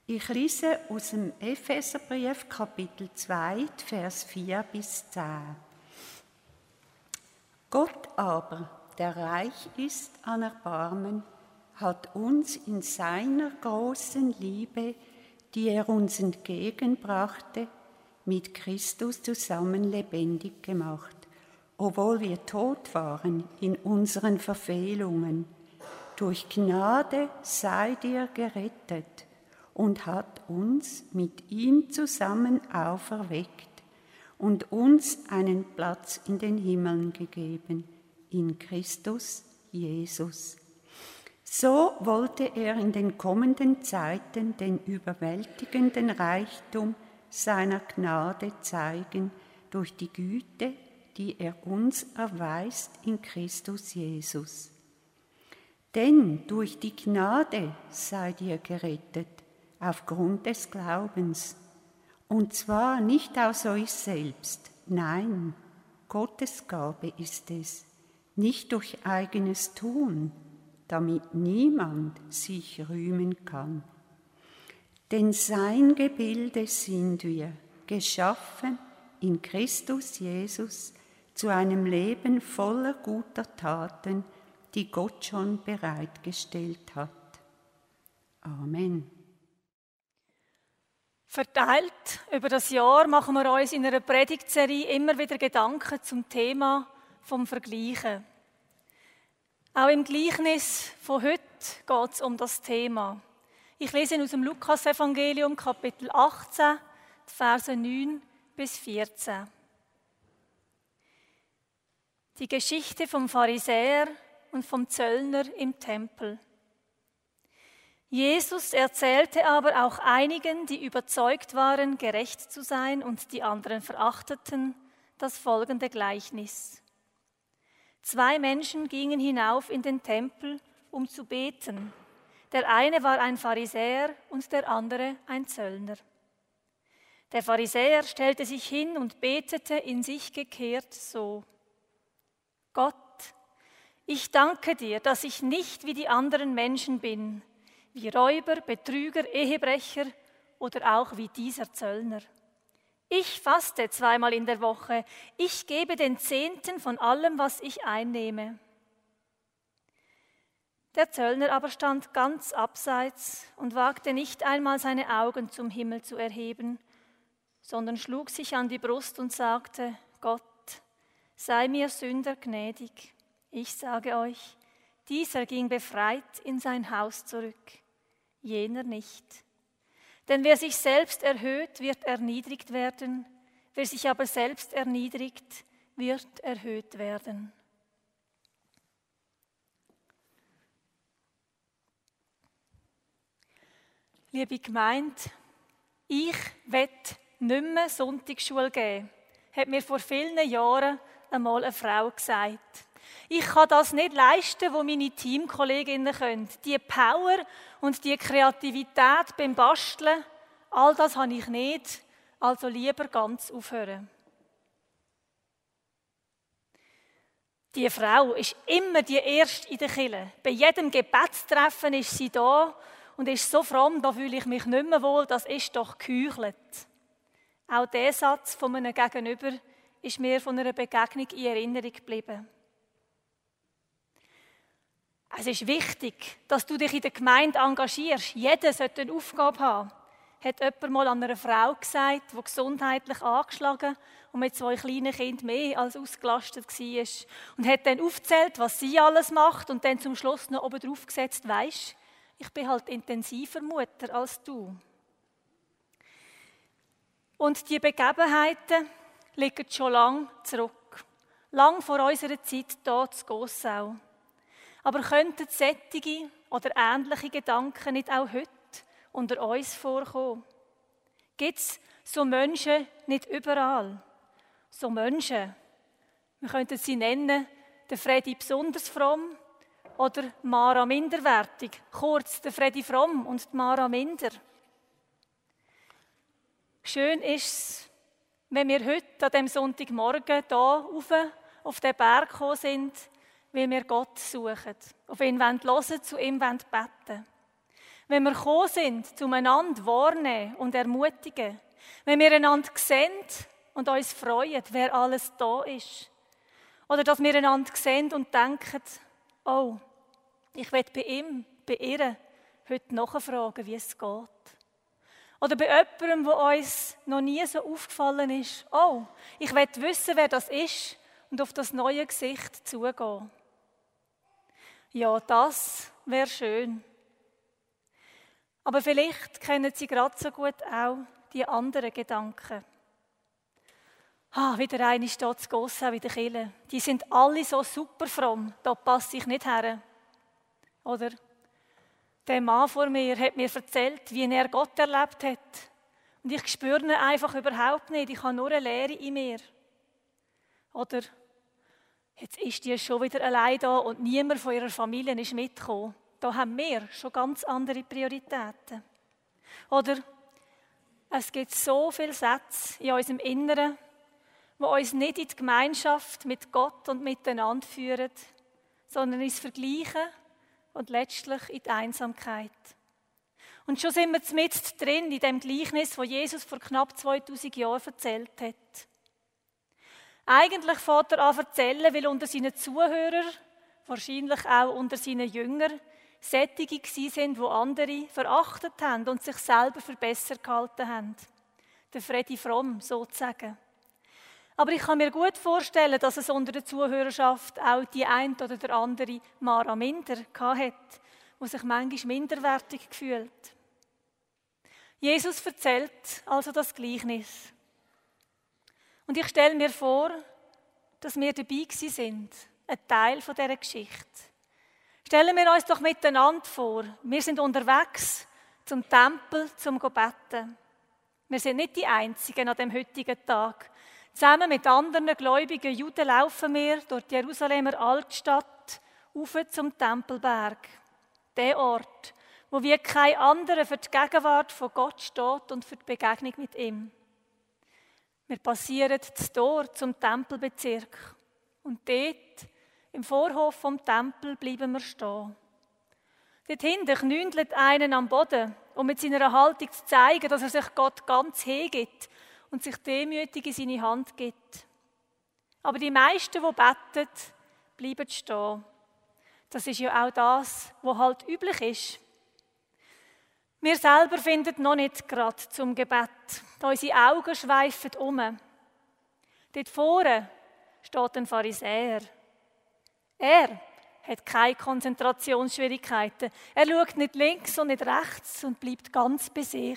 Ich lese aus dem Epheserbrief, Kapitel 2, Vers 4 bis 10. Gott aber, der reich ist an Erbarmen, hat uns in seiner großen Liebe, die er uns entgegenbrachte, mit Christus zusammen lebendig gemacht, obwohl wir tot waren in unseren Verfehlungen. Durch Gnade seid ihr gerettet und hat uns mit ihm zusammen auferweckt und uns einen Platz in den Himmeln gegeben, in Christus Jesus. So wollte er in den kommenden Zeiten den überwältigenden Reichtum seiner Gnade zeigen durch die Güte, die er uns erweist in Christus Jesus. Denn durch die Gnade seid ihr gerettet, aufgrund des Glaubens. Und zwar nicht aus euch selbst, nein, Gottes Gabe ist es, nicht durch eigenes Tun, damit niemand sich rühmen kann. Denn sein Gebilde sind wir, geschaffen in Christus Jesus zu einem Leben voller guter Taten, die Gott schon bereitgestellt hat. Amen. Verteilt über das Jahr machen wir uns in einer Predigtserie immer wieder Gedanken zum Thema vom Vergleichen. Auch im Gleichnis von heute geht es um das Thema. Ich lese aus dem Lukas-Evangelium, Kapitel 18, die Verse 9 bis 14. Die Geschichte vom Pharisäer und vom Zöllner im Tempel. Jesus erzählte aber auch einigen, die überzeugt waren, gerecht zu sein und die anderen verachteten, das folgende Gleichnis. 2 Menschen gingen hinauf in den Tempel, um zu beten. Der eine war ein Pharisäer und der andere ein Zöllner. Der Pharisäer stellte sich hin und betete in sich gekehrt so: Gott, ich danke dir, dass ich nicht wie die anderen Menschen bin, wie Räuber, Betrüger, Ehebrecher oder auch wie dieser Zöllner. Ich faste 2-mal in der Woche, ich gebe den 10. von allem, was ich einnehme. Der Zöllner aber stand ganz abseits und wagte nicht einmal seine Augen zum Himmel zu erheben, sondern schlug sich an die Brust und sagte: Gott, sei mir Sünder gnädig. Ich sage euch, dieser ging befreit in sein Haus zurück, jener nicht. Denn wer sich selbst erhöht, wird erniedrigt werden, wer sich aber selbst erniedrigt, wird erhöht werden. Liebe Gemeinde, ich will nicht mehr Sonntagsschule geben, hat mir vor vielen Jahren einmal eine Frau gesagt. Ich kann das nicht leisten, was meine Teamkolleginnen können. Die Power und die Kreativität beim Basteln, all das habe ich nicht, also lieber ganz aufhören. Die Frau ist immer die Erste in der Kirche. Bei jedem Gebetstreffen ist sie da und ist so fromm, da fühle ich mich nicht mehr wohl, das ist doch geheuchelt. Auch dieser Satz von einem Gegenüber ist mir von einer Begegnung in Erinnerung geblieben. Es ist wichtig, dass du dich in der Gemeinde engagierst. Jeder sollte eine Aufgabe haben. Hat jemand mal an einer Frau gesagt, die gesundheitlich angeschlagen und mit 2 kleinen Kindern mehr als ausgelastet war. Und hat dann aufgezählt, was sie alles macht und dann zum Schluss noch oben drauf gesetzt: Weisst, ich bin halt intensiver Mutter als du. Und die Begebenheiten liegen schon lange zurück. Lang vor unserer Zeit hier zu Gossau. Aber könnten solche oder ähnliche Gedanken nicht auch heute unter uns vorkommen? Gibt es so Menschen nicht überall? So Menschen, wir könnten sie nennen, der Freddy besonders fromm oder Mara minderwertig, kurz der Freddy fromm und die Mara minder. Schön ist es, wenn wir heute an diesem Sonntagmorgen hier auf den Berg gekommen sind, weil wir Gott suchen, auf ihn hören wollen, zu ihm beten wollen. Wenn wir gekommen sind, zueinander wahrnehmen und ermutigen. Wenn wir einander sehen und uns freuen, wer alles da ist. Oder dass wir einander sehen und denken, oh, ich will bei ihm, bei ihr heute nachfragen, wie es geht. Oder bei jemandem, der uns noch nie so aufgefallen ist, oh, ich will wissen, wer das ist und auf das neue Gesicht zugehen. Ja, das wäre schön. Aber vielleicht kennen Sie gerade so gut auch die anderen Gedanken. Wieder eine steht zu Gossau in der Kirche. Die sind alle so super fromm, da passe ich nicht her. Oder der Mann vor mir hat mir erzählt, wie er Gott erlebt hat. Und ich spüre ihn einfach überhaupt nicht. Ich habe nur eine Leere in mir. Oder jetzt ist die schon wieder allein da und niemand von ihrer Familie ist mitgekommen. Da haben wir schon ganz andere Prioritäten. Oder es gibt so viele Sätze in unserem Inneren, die uns nicht in die Gemeinschaft mit Gott und miteinander führen, sondern ins Vergleichen und letztlich in die Einsamkeit. Und schon sind wir mitten drin in dem Gleichnis, das Jesus vor knapp 2000 Jahren erzählt hat. Eigentlich fängt er an zu erzählen, weil unter seinen Zuhörern, wahrscheinlich auch unter seinen Jüngern, solche waren, die andere verachtet haben und sich selber für besser gehalten haben. Der Fredi Fromm sozusagen. Aber ich kann mir gut vorstellen, dass es unter der Zuhörerschaft auch die eine oder der andere Mara Minder hatte, die sich manchmal minderwertig gefühlt. Jesus erzählt also das Gleichnis. Und ich stelle mir vor, dass wir dabei sind, ein Teil dieser Geschichte. Stellen wir uns doch miteinander vor, wir sind unterwegs zum Tempel, zum Beten. Wir sind nicht die Einzigen an dem heutigen Tag. Zusammen mit anderen gläubigen Juden laufen wir durch die Jerusalemer Altstadt auf zum Tempelberg. Der Ort, wo wie kein anderer für die Gegenwart von Gott steht und für die Begegnung mit ihm. Wir passieren das Tor zum Tempelbezirk und dort, im Vorhof vom Tempel, bleiben wir stehen. Dort hinten knündelt einen am Boden, um mit seiner Haltung zu zeigen, dass er sich Gott ganz hingibt und sich demütig in seine Hand gibt. Aber die meisten, die beten, bleiben stehen. Das ist ja auch das, was halt üblich ist. Wir selber finden noch nicht gerade zum Gebet. Unsere Augen schweifen um. Dort vorne steht ein Pharisäer. Er hat keine Konzentrationsschwierigkeiten. Er schaut nicht links und nicht rechts und bleibt ganz bei sich.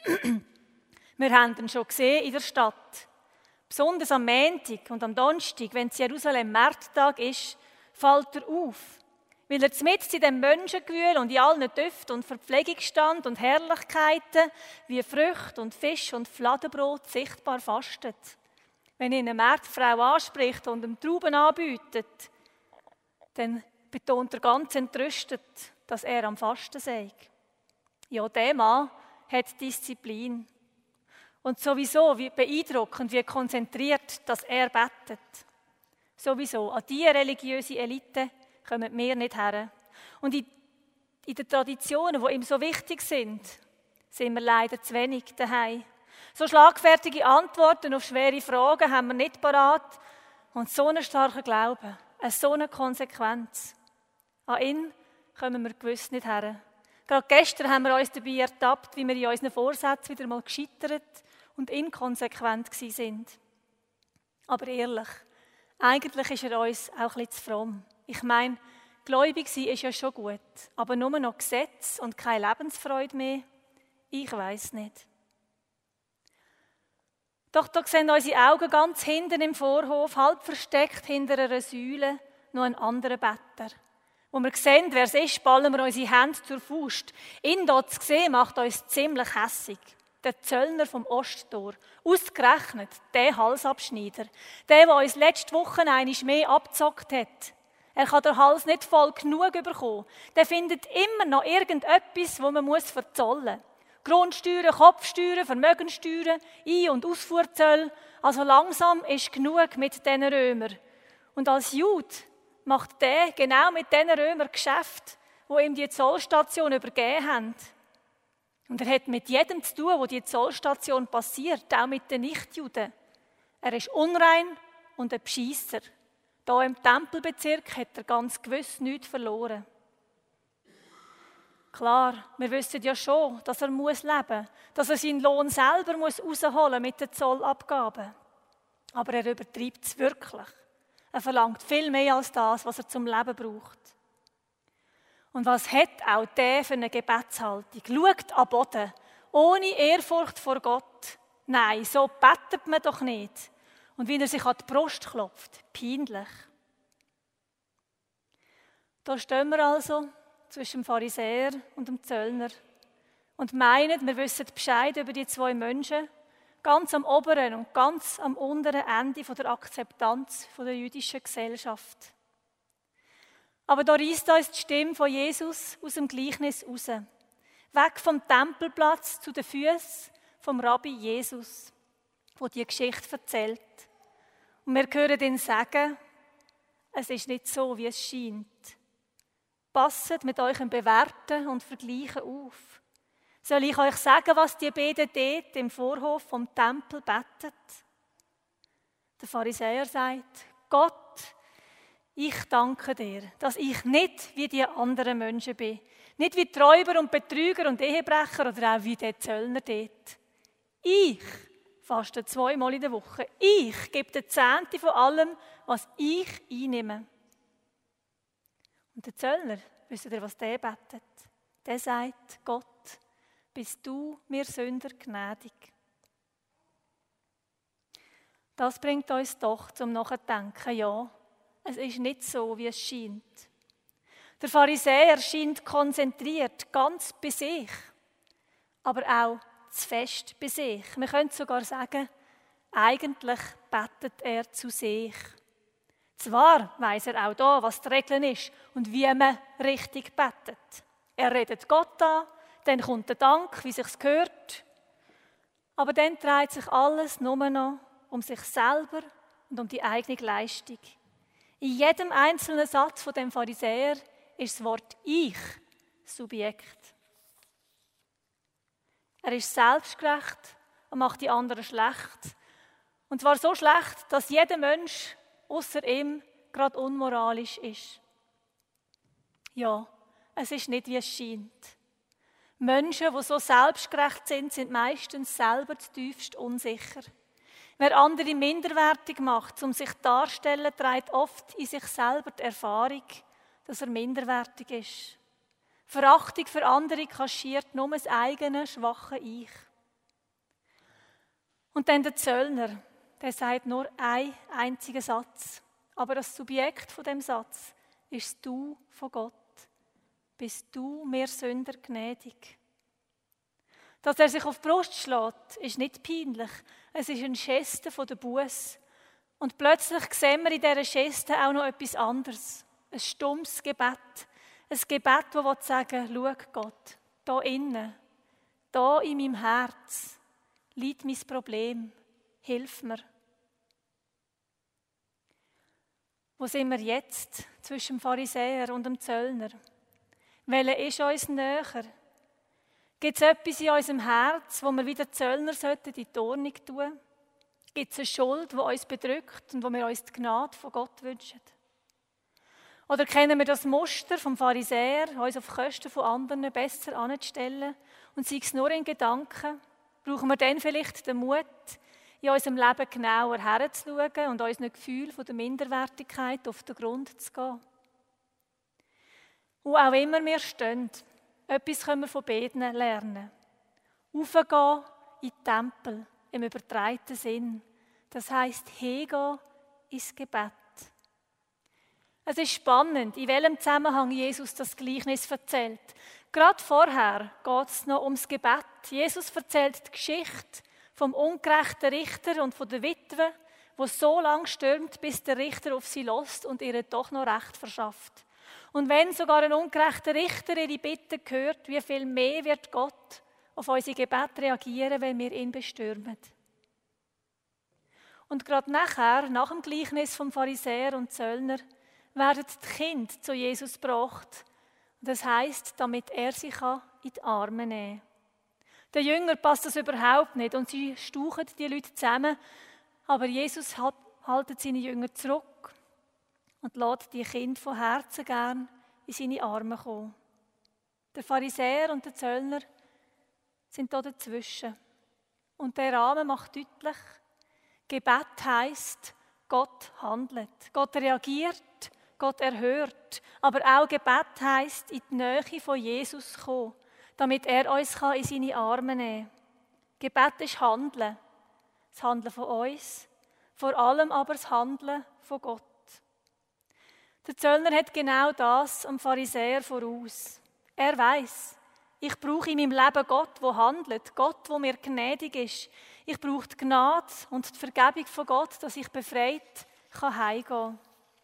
Wir haben ihn schon gesehen in der Stadt. Besonders am Montag und am Donnerstag, wenn es Jerusalem Märttag ist, fällt er auf. Weil er mitten in dem Menschengewühl und in allen Düften und Verpflegungsstand und Herrlichkeiten wie Früchte und Fisch und Fladenbrot sichtbar fastet. Wenn ihn eine Marktfrau anspricht und ihm Trauben anbietet, dann betont er ganz entrüstet, dass er am Fasten sei. Ja, der Mann hat Disziplin. Und sowieso, wie beeindruckend, wie konzentriert, dass er betet. Sowieso, an diese religiöse Elite kommen wir nicht her. Und in den Traditionen, die ihm so wichtig sind wir leider zu wenig daheim. So schlagfertige Antworten auf schwere Fragen haben wir nicht parat. Und so einen starken Glauben, so eine Konsequenz. An ihn kommen wir gewiss nicht her. Gerade gestern haben wir uns dabei ertappt, wie wir in unseren Vorsätzen wieder mal gescheitert und inkonsequent sind. Aber ehrlich, eigentlich ist er uns auch ein bisschen zu fromm. Ich meine, gläubig sein ist ja schon gut, aber nur noch Gesetz und keine Lebensfreude mehr? Ich weiss nicht. Doch da sehen unsere Augen ganz hinten im Vorhof, halb versteckt hinter einer Säule, noch einen anderen Better. Wo wir sehen, wer es ist, ballen wir unsere Hände zur Faust. Ihn dort zu sehen, macht uns ziemlich hässig. Der Zöllner vom Osttor, ausgerechnet der Halsabschneider, der uns letzte Woche einmal mehr abgezockt hat. Er kann den Hals nicht voll genug bekommen. Der findet immer noch irgendetwas, wo man verzollen muss. Grundsteuern, Kopfsteuern, Vermögenssteuern, Ein- und Ausfuhrzölle. Also langsam ist genug mit diesen Römern. Und als Jude macht der genau mit diesen Römern Geschäft, die ihm die Zollstation übergeben haben. Und er hat mit jedem zu tun, wo die Zollstation passiert, auch mit den Nichtjuden. Er ist unrein und ein Bescheisser. Hier im Tempelbezirk hat er ganz gewiss nichts verloren. Klar, wir wissen ja schon, dass er leben muss, dass er seinen Lohn selber rausholen muss mit den Zollabgaben. Aber er übertreibt es wirklich. Er verlangt viel mehr als das, was er zum Leben braucht. Und was hat auch der für eine Gebetshaltung? Schaut an den Boden, ohne Ehrfurcht vor Gott. Nein, so betet man doch nicht. Und wie er sich an die Brust klopft, peinlich. Da stehen wir also zwischen dem Pharisäer und dem Zöllner und meinen, wir wissen Bescheid über die zwei Menschen, ganz am oberen und ganz am unteren Ende der Akzeptanz der jüdischen Gesellschaft. Aber da reisst uns die Stimme von Jesus aus dem Gleichnis raus. Weg vom Tempelplatz zu den Füßen vom Rabbi Jesus, der die Geschichte erzählt. Und wir hören ihn sagen, es ist nicht so, wie es scheint. Passet mit eurem Bewerten und Vergleichen auf. Soll ich euch sagen, was die beiden dort im Vorhof vom Tempel betet? Der Pharisäer sagt, Gott, ich danke dir, dass ich nicht wie die anderen Menschen bin. Nicht wie die Räuber und Betrüger und Ehebrecher oder auch wie der Zöllner dort. Ich faste 2-mal in der Woche. Ich gebe den Zehnten von allem, was ich einnehme. Und der Zöllner, wisst ihr, was der betet? Der sagt, Gott, bist du mir Sünder gnädig. Das bringt uns doch zum Nachdenken, ja, es ist nicht so, wie es scheint. Der Pharisäer scheint konzentriert, ganz bei sich, aber auch zu fest bei sich. Man könnte sogar sagen, eigentlich betet er zu sich. Zwar weiss er auch da, was die Regel ist und wie man richtig betet. Er redet Gott an, dann kommt der Dank, wie sich's gehört. Aber dann dreht sich alles nur noch um sich selber und um die eigene Leistung. In jedem einzelnen Satz von dem Pharisäer ist das Wort Ich Subjekt. Er ist selbstgerecht und macht die anderen schlecht. Und zwar so schlecht, dass jeder Mensch ausser ihm gerade unmoralisch ist. Ja, es ist nicht, wie es scheint. Menschen, die so selbstgerecht sind, sind meistens selber zutiefst unsicher. Wer andere minderwertig macht, um sich darzustellen, trägt oft in sich selber die Erfahrung, dass er minderwertig ist. Verachtung für andere kaschiert nur das eigene, schwache Ich. Und dann der Zöllner, der sagt nur einen einzigen Satz. Aber das Subjekt von dem Satz ist Du von Gott. Bist du mir Sünder gnädig? Dass er sich auf die Brust schlägt, ist nicht peinlich. Es ist eine Geste von der Buße. Und plötzlich sehen wir in dieser Geste auch noch etwas anderes. Ein stummes Gebet. Ein Gebet, das sagen will, schau Gott, da innen, da in meinem Herz liegt mein Problem. Hilf mir. Wo sind wir jetzt zwischen dem Pharisäer und dem Zöllner? Welcher ist uns näher? Gibt es etwas in unserem Herz, wo wir wie der Zöllner in die Ordnung tun sollten? Gibt es eine Schuld, die uns bedrückt und wo wir uns die Gnade von Gott wünschen? Oder kennen wir das Muster vom Pharisäer, uns auf Kosten von anderen besser anzustellen und sei es nur in Gedanken? Brauchen wir dann vielleicht den Mut, in unserem Leben genauer herzuschauen und unseren Gefühl von der Minderwertigkeit auf den Grund zu gehen? Wo auch immer wir stehen, etwas können wir von beiden lernen. Aufgehen in den Tempel, im übertragenen Sinn. Das heisst, hingehen ins Gebet. Es ist spannend, in welchem Zusammenhang Jesus das Gleichnis erzählt. Gerade vorher geht es noch ums Gebet. Jesus erzählt die Geschichte vom ungerechten Richter und von der Witwe, die so lange stürmt, bis der Richter auf sie lässt und ihr doch noch Recht verschafft. Und wenn sogar ein ungerechter Richter ihre Bitte hört, wie viel mehr wird Gott auf unsere Gebete reagieren, wenn wir ihn bestürmen. Und gerade nachher, nach dem Gleichnis vom Pharisäer und Zöllner, werden die Kinder zu Jesus gebracht. Das heisst, damit er sie in die Arme nehmen kann. Den Jüngern passt das überhaupt nicht und sie stauchen die Leute zusammen, aber Jesus haltet seine Jünger zurück und lässt die Kinder von Herzen gern in seine Arme kommen. Der Pharisäer und der Zöllner sind da dazwischen. Und der Rahmen macht deutlich, Gebet heisst, Gott handelt. Gott reagiert, Gott erhört. Aber auch Gebet heisst, in die Nähe von Jesus kommen, damit er uns in seine Arme nehmen kann. Gebet ist Handeln. Das Handeln von uns, vor allem aber das Handeln von Gott. Der Zöllner hat genau das am Pharisäer voraus. Er weiss, ich brauche in meinem Leben Gott, der handelt, Gott, der mir gnädig ist. Ich brauche die Gnade und die Vergebung von Gott, dass ich befreit heimgehen kann.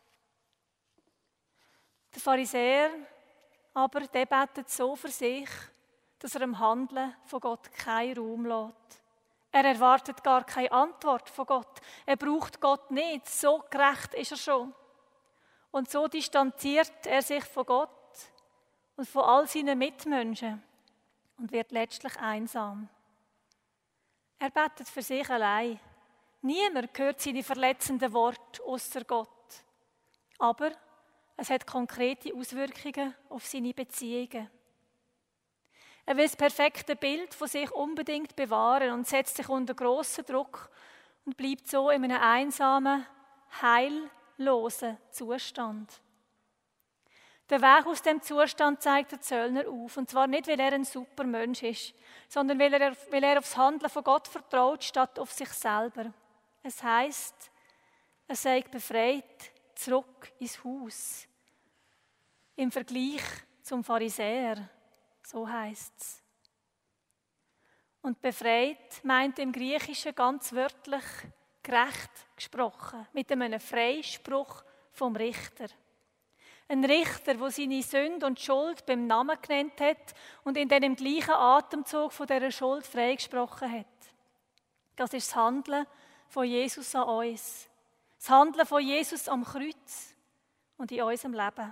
Der Pharisäer aber, der betet so für sich, dass er im Handeln von Gott keinen Raum lässt. Er erwartet gar keine Antwort von Gott. Er braucht Gott nicht, so gerecht ist er schon. Und so distanziert er sich von Gott und von all seinen Mitmenschen und wird letztlich einsam. Er betet für sich allein. Niemand hört seine verletzenden Worte außer Gott. Aber es hat konkrete Auswirkungen auf seine Beziehungen. Er will das perfekte Bild von sich unbedingt bewahren und setzt sich unter grossen Druck und bleibt so in einem einsamen, heillosen Zustand. Der Weg aus dem Zustand zeigt der Zöllner auf. Und zwar nicht, weil er ein super Mensch ist, sondern weil er aufs Handeln von Gott vertraut, statt auf sich selber. Es heisst, er sei befreit zurück ins Haus. Im Vergleich zum Pharisäer, so heisst es. Und befreit meint im Griechischen ganz wörtlich gerecht gesprochen, mit einem Freispruch vom Richter. Ein Richter, der seine Sünde und Schuld beim Namen genannt hat und in dem gleichen Atemzug von dieser Schuld freigesprochen hat. Das ist das Handeln von Jesus an uns. Das Handeln von Jesus am Kreuz und in unserem Leben.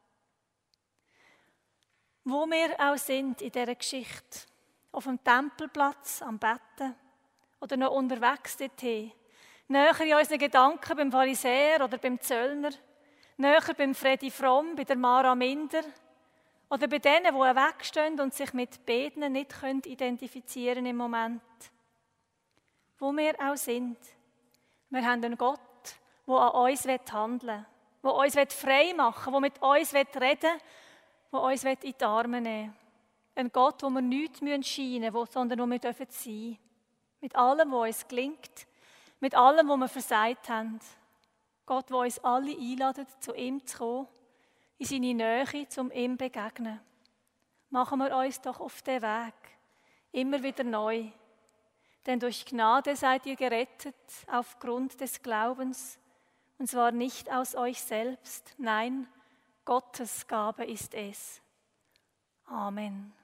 Wo wir auch sind in dieser Geschichte, auf dem Tempelplatz, am Betten oder noch unterwegs dorthin, näher in unseren Gedanken beim Pharisäer oder beim Zöllner, näher beim Fredi Fromm, bei der Mara Minder oder bei denen, die wegstehen und sich mit Beten nicht identifizieren im Moment. Wo wir auch sind. Wir haben einen Gott, der an uns handeln will, der uns frei machen will, der mit uns reden will, der uns in die Arme nehmen will. Ein Gott, wo wir nichts scheinen müssen, sondern wo wir sein dürfen. Mit allem, was uns gelingt, mit allem, was wir versagt haben. Gott, der uns alle einladet, zu ihm zu kommen, in seine Nähe, um ihm zu begegnen. Machen wir uns doch auf den Weg, immer wieder neu. Denn durch Gnade seid ihr gerettet aufgrund des Glaubens, und zwar nicht aus euch selbst, nein, Gottes Gabe ist es. Amen.